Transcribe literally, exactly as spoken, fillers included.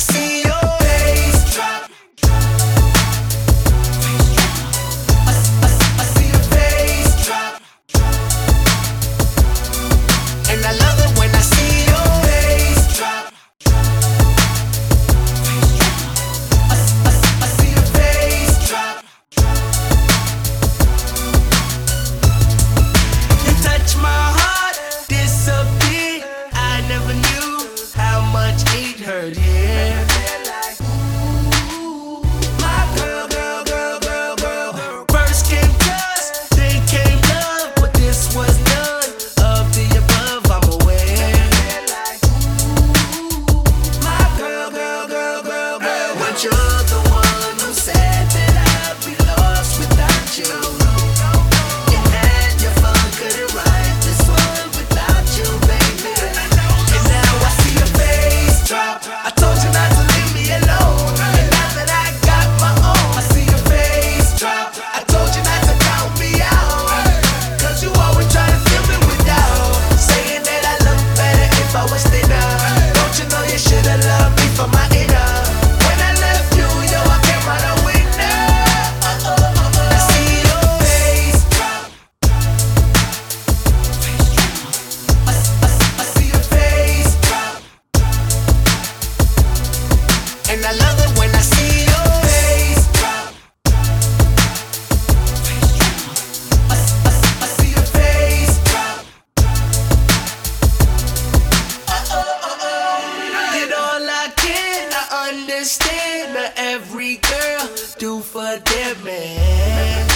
see your face drop. I, I, I see your face drop. And I love it when I see your face drop. I, I, I see your face drop. You touch my heart, disappear. I never knew how much it hurt, yeah. My girl, girl, girl, girl, girl. First came trust, then came love, but this was none of the above, I'm aware. My girl, girl, girl, girl, girl. But you're the one who said that I'd be lost without you. You had your fun, couldn't write this one without you, baby. And now I see your face drop. I told you not to leave me alone, and now that I got my own, I see your face drop. I told you not to count me out, cause you always try to fill me with doubt, saying that I look better if I was thinner. Don't you know you should've loved me for my inner? When I left you, yo, I came out a winner. I see your face drop. I, I, I see your face drop. And I love it when I see your face drop. I, I, I see your face drop. Did all I can, I understand that every girl do for their man.